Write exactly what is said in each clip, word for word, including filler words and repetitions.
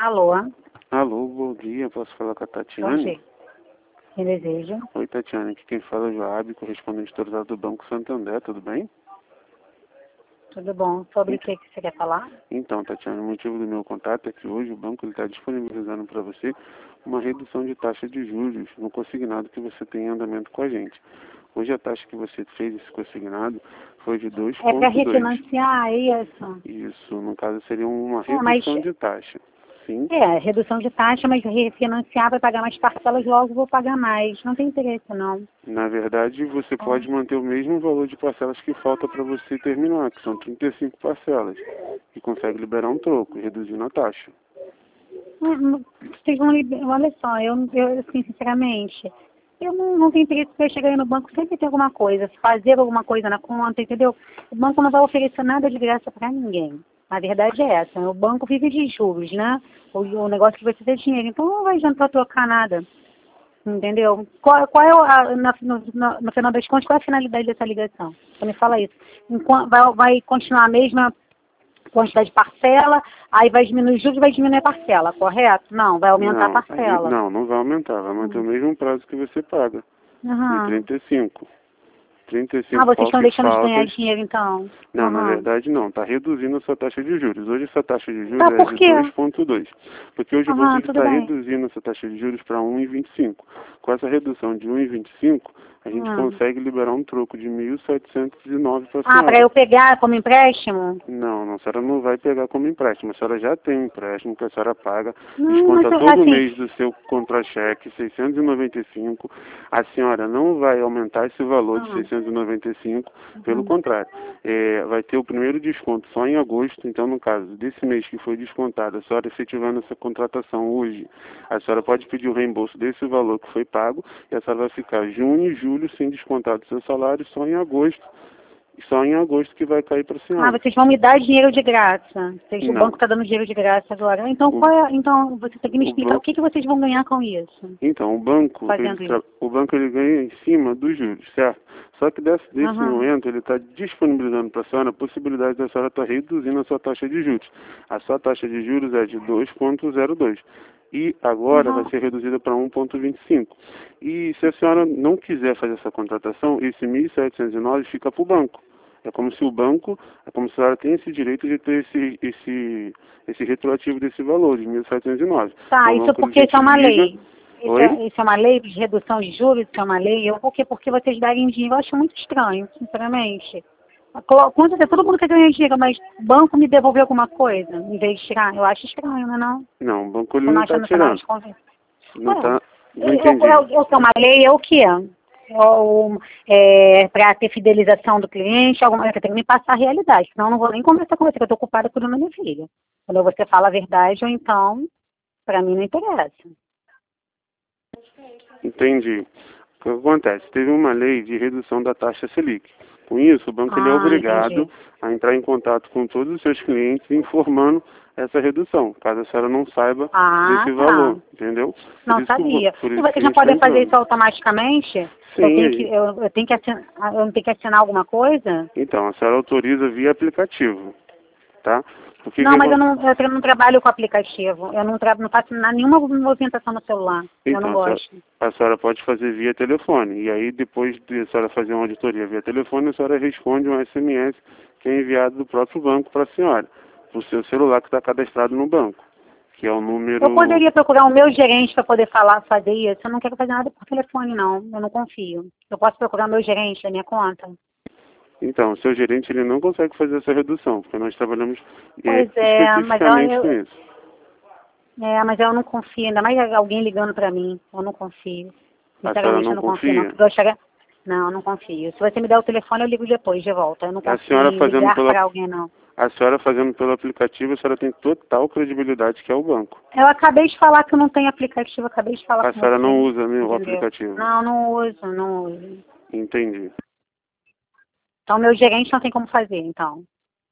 Alô? Alô, bom dia. Posso falar com a Bom Tatiane? dia. Quem deseja? Oi, Tatiane. Aqui quem fala é o Joab, correspondente autorizado do Banco Santander. Tudo bem? Tudo bom? Sobre o que que você quer falar? Então, Tatiane, o motivo do meu contato é que hoje o banco está disponibilizando para você uma redução de taxa de juros no consignado que você tem em andamento com a gente. Hoje a taxa que você fez esse consignado foi de dois É para vírgula dois. refinanciar, é isso? Isso, no caso, seria uma É, mas redução de taxa. Sim. é, redução de taxa, mas refinanciar vai pagar mais parcelas, logo vou pagar mais. Não tem interesse, não. Na verdade, você Ah. pode manter o mesmo valor de parcelas que falta para você terminar, que são trinta e cinco parcelas, e consegue liberar um troco, reduzindo a taxa. Não, não, Vocês vão liber- Olha só, eu, eu assim, sinceramente, eu não, não tenho interesse para chegar aí no banco, sempre tem alguma coisa, fazer alguma coisa na conta, entendeu? O banco não vai oferecer nada de graça para ninguém. A verdade é essa, o banco vive de juros, né? O, o negócio que você tem dinheiro, então não vai adiantar trocar nada, entendeu? Qual, qual é, o- a, na, no, no, no final das contas, qual é a finalidade dessa ligação? Você me fala isso. Enquanto, vai, vai continuar a mesma quantidade de parcela, aí vai diminuir os juros, vai diminuir a parcela, correto? Não, vai aumentar a Não, a gente- parcela. não, não vai aumentar, vai manter o Hum. mesmo prazo que você paga, de Aham. trinta e cinco. trinta e Ah, cinco vocês estão faltas deixando de ganhar faltas. dinheiro, então? Não, na Aham. verdade não, está reduzindo a sua taxa de juros. Hoje essa taxa de Tá, juros é por de quê? dois vírgula dois, porque hoje o banco Aham, tudo está bem. reduzindo essa taxa de juros para um vírgula vinte e cinco. Com essa redução de um vírgula vinte e cinco, a gente Hum. consegue liberar um troco de mil setecentos e nove para a Ah, para senhora. eu pegar como empréstimo? Não, não, a senhora não vai pegar como empréstimo. A senhora já tem um empréstimo que a senhora paga, Não, mas desconta eu- todo assim, mês do seu contra-cheque, seiscentos e noventa e cinco. A senhora não vai aumentar esse valor de ah, seiscentos e noventa e cinco, pelo uhum. contrário. É, vai ter o primeiro desconto só em agosto, então no caso desse mês que foi descontado, a senhora efetivando essa contratação hoje, a senhora pode pedir o reembolso desse valor que foi pago e a senhora vai ficar junho e julho sem descontar do seu salário, só em agosto. Só em agosto que vai cair para a Ah, senhora. vocês vão me dar dinheiro de graça. Vocês, o banco Não. está dando dinheiro de graça agora. Então, O, qual é, então, você tem que me o explicar o banco, que, que vocês vão ganhar com isso, então, o banco, ele, fazendo tra- isso. o banco ele ganha em cima dos juros, certo? Só que desse, desse Aham. momento ele está disponibilizando para a senhora a possibilidade da senhora estar reduzindo a sua taxa de juros. A sua taxa de juros é de dois vírgula zero dois e agora vai Aham. ser reduzida para um vírgula vinte e cinco. E se a senhora não quiser fazer essa contratação, esse mil setecentos e nove fica para o banco. É como se o banco, é como se a senhora tem esse direito de ter esse, esse, esse retroativo desse valor, de mil setecentos e nove. Tá, Então, o isso é banco a porque isso gente é uma liga. lei. Isso Oi? é, isso é uma lei de redução de juros, isso é uma lei. Eu, por quê? Porque vocês darem dinheiro, eu acho muito estranho, sinceramente. Colo- Com certeza, todo mundo quer ganhar dinheiro, mas o banco me devolver alguma coisa, em vez de tirar, eu acho estranho, não é não? Não, o banco ele Você não não acha está não tá nada tirando. de conversa? Não está. É, Não eu, entendi. eu, eu, eu, uma lei é o quê? Ou, é, para ter fidelização do cliente, alguma coisa, você tem que me passar a realidade, senão eu não vou nem conversar com você, que eu estou ocupada cuidando da minha filha. Quando você fala a verdade, ou então, para mim não interessa. Entendi. O que acontece? Teve uma lei de redução da taxa Selic. Com isso, o banco ele é Ah, obrigado entendi. a entrar em contato com todos os seus clientes informando essa redução, caso a senhora não saiba Ah, desse tá. valor, entendeu? Por Não isso que, o ban- sabia. por E isso que vocês a não gente está podem fazer entrando. isso automaticamente? Eu Sim, tenho que, aí. eu, eu tenho que assinar, eu não tenho que assinar alguma coisa? Então, a senhora autoriza via aplicativo, tá? O que que Não, mas eu acon- não, eu não trabalho com aplicativo. Eu não, tra, não faço na- nenhuma movimentação no celular. Eu não Então, a senhora, gosto. a senhora pode fazer via telefone. E aí, depois de a senhora fazer uma auditoria via telefone, a senhora responde um S M S que é enviado do próprio banco para a senhora, para o seu celular que está cadastrado no banco, que é o Eu número... poderia procurar o meu gerente para poder falar, fazer isso. Eu não quero fazer nada por telefone, não. Eu não confio. Eu posso procurar o meu gerente da minha conta? Então, o seu gerente ele não consegue fazer essa redução, porque nós trabalhamos é, Pois é, mas eu, especificamente com eu- isso. é, mas eu não confio. Ainda mais alguém ligando para mim. Eu não confio. A senhora Sinceramente, eu não não confio, não. confia? Porque eu chegar... Não, eu não confio. Se você me der o telefone, eu ligo depois, de volta. Eu não A confio senhora em fazendo ligar pela... para alguém, não. A senhora fazendo pelo aplicativo, a senhora tem total credibilidade que é o banco. Eu acabei de falar que eu não tenho aplicativo, eu acabei de falar A com senhora não você. usa né, o Entendeu? aplicativo. Não, não uso, não uso. Entendi. Então, meu gerente não tem como fazer, então.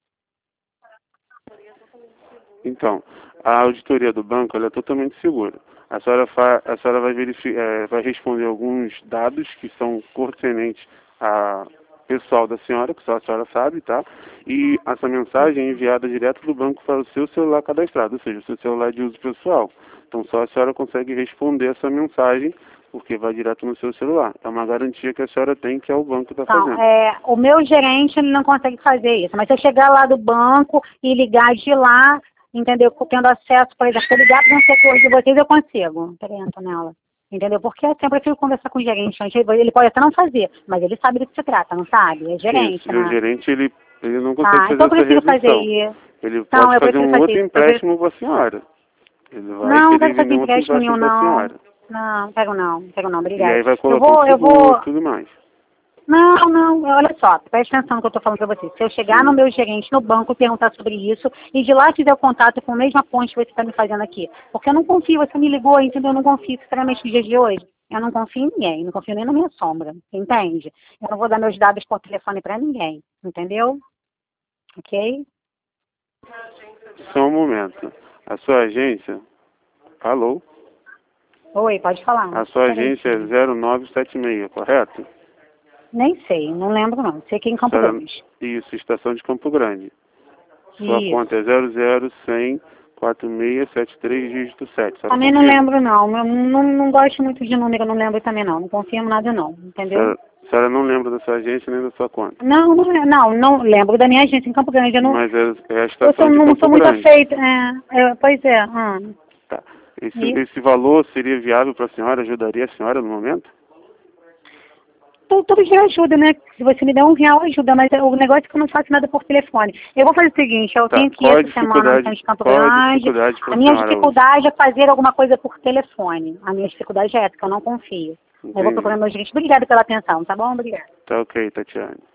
Então, a auditoria do banco ela é totalmente segura. A senhora, fa, a senhora vai, verificar, é, vai responder alguns dados que são pertinentes à pessoal da senhora, que só a senhora sabe, tá? E essa mensagem é enviada direto do banco para o seu celular cadastrado, ou seja, o seu celular de uso pessoal. Então só a senhora consegue responder essa mensagem, porque vai direto no seu celular. É uma garantia que a senhora tem, que é o banco está Então, fazendo. é, o meu gerente ele não consegue fazer isso, mas se eu chegar lá do banco e ligar de lá, entendeu? Tendo acesso, por exemplo, se eu ligar para um setor de vocês, eu consigo. Peraí, Antonella. Entendeu? Porque eu sempre prefiro conversar com o gerente. Ele pode até não fazer, mas ele sabe do que se trata, não sabe? É gerente, Isso, e né? o gerente, ele, ele não consegue Ah, fazer então eu essa prefiro fazer redução. isso. Ele Não, pode eu fazer prefiro um fazer outro isso. Eu prefiro... empréstimo para a senhora. Ele vai Não, não querer quero fazer vender um outro empréstimo nenhum, empréstimo para a não. senhora. Não, não quero não, não quero não, E aí obrigada. vai Eu colocar um vou, eu seguro vou... e tudo mais. Não, não, olha só, preste atenção no que eu estou falando para você. Se eu chegar Sim. no meu gerente no banco e perguntar sobre isso, e de lá fizer o contato com a mesma ponte que você está me fazendo aqui, porque eu não confio, você me ligou, entendeu? Eu não confio, sinceramente, nos dias de hoje. Eu não confio em ninguém, não confio nem na minha sombra, entende? Eu não vou dar meus dados por telefone para ninguém, entendeu? Ok? Só um momento. A sua agência... Alô? Oi, pode falar. A sua Peraí, agência é filho. zero nove sete seis, correto? Nem sei, não lembro não. Sei que é em Campo Senhora- Grande. Isso, estação de Campo Grande. Sua Isso. conta é zero zero um zero quatro seis sete três dígito sete. A senhora Também não confirma? lembro não. Eu não, não gosto muito de número, não lembro também não. Não confirmo nada não, A entendeu? senhora, a senhora não lembra da sua agência nem da sua conta. Não, não, é- não, não lembro da minha agência em Campo Grande. Eu não, Mas é, é a eu estação sou, de não Campo sou muito Grande. afeita. É, é, pois é. Hum. Tá. Esse, E esse valor seria viável para a senhora? Ajudaria a senhora no momento? tudo, tudo já ajuda, né? Se você me der um real, ajuda, mas o negócio é que eu não faço nada por telefone. Eu vou fazer o seguinte, eu Tá. tenho que ir Qual a essa semana no centro dificuldade, de Campo qual a Grande. dificuldade para A a minha senhora hoje? dificuldade é fazer alguma coisa por telefone. A minha dificuldade é essa, que eu não confio. Eu vou Entendi. procurar meu gerente. Obrigada pela atenção, tá bom? Obrigada. Tá ok, Tatiane.